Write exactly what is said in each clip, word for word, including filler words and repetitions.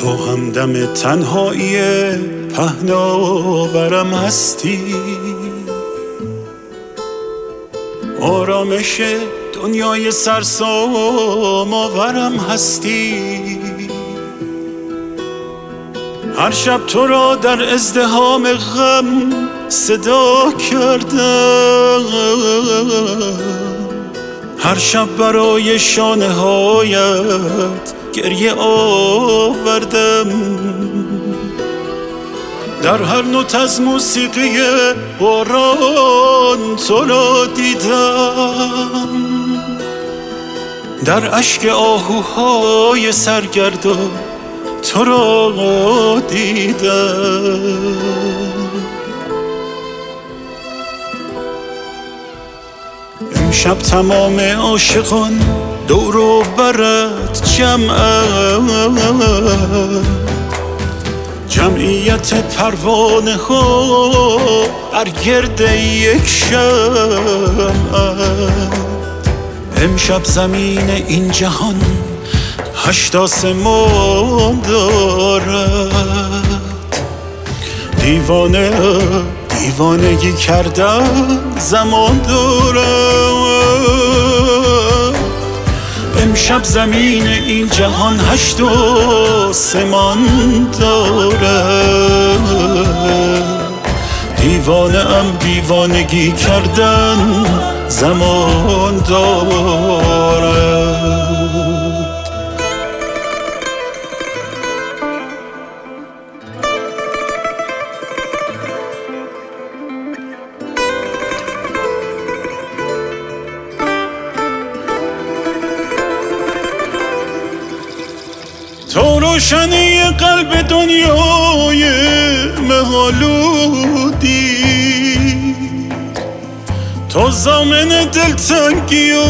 تو همدم تنهایی پهناورم هستی، آرامش دنیای سرسام آورم هستی. هر شب تو را در ازدحام غم صدا کردم، هر شب برای شانه هایت گریه آوردم. در هر نوت از موسیقی باران تو را دیدم، در اشک آهوهای سرگردان تو را دیدم. امشب تمام عاشقان دور و برت جمعند، جمعیت پروانه ها بر گرد یک شمعند. امشب زمین این جهان هشت آسمان دارد، دیوانه دیوانگی کردن زمان دارد. امشب زمین این جهان هشت آسمان دارد، دیوانه ام دیوانگی کردن زمان دارد. تو روشنی قلب دنیای مه‌آلودی، تو ضامن دلتنگی و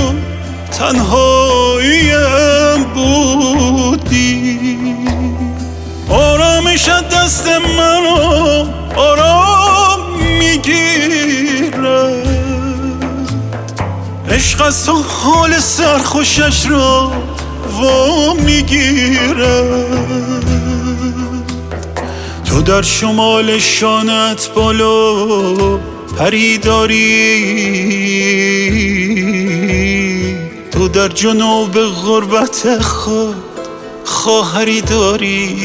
تنهاییم بودی. آرامش دست منو آرام میگیرد، عشق از تو حال سرخوشش را وا میگیرد. تو در شمال شانت بالا پری داری، تو در جنوب غربت خود خواهری داری.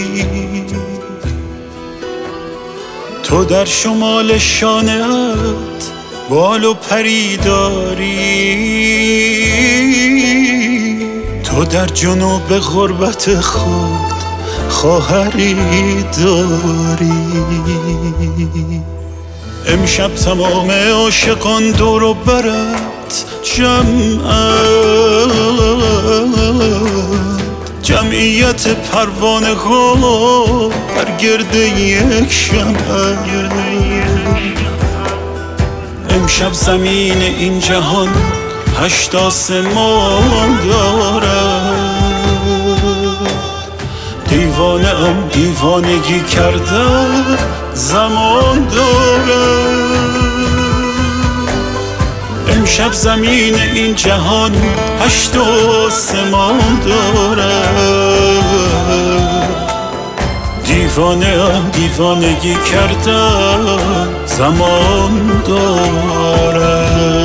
تو در شمال شانت بالا پری داری، تو در جنوب غربت خود خواهری داری. امشب تمام عاشقان دور و برت جمعند، جمعیت پروانه ها بر گرد یک شمع. امشب زمین این جهان هشت آسمان دارد، دیوانه ام دیوانگی کردن زمان دارد. امشب زمین این جهان هشت آسمان دارد، دیوانه ام دیوانگی کردن زمان دارد.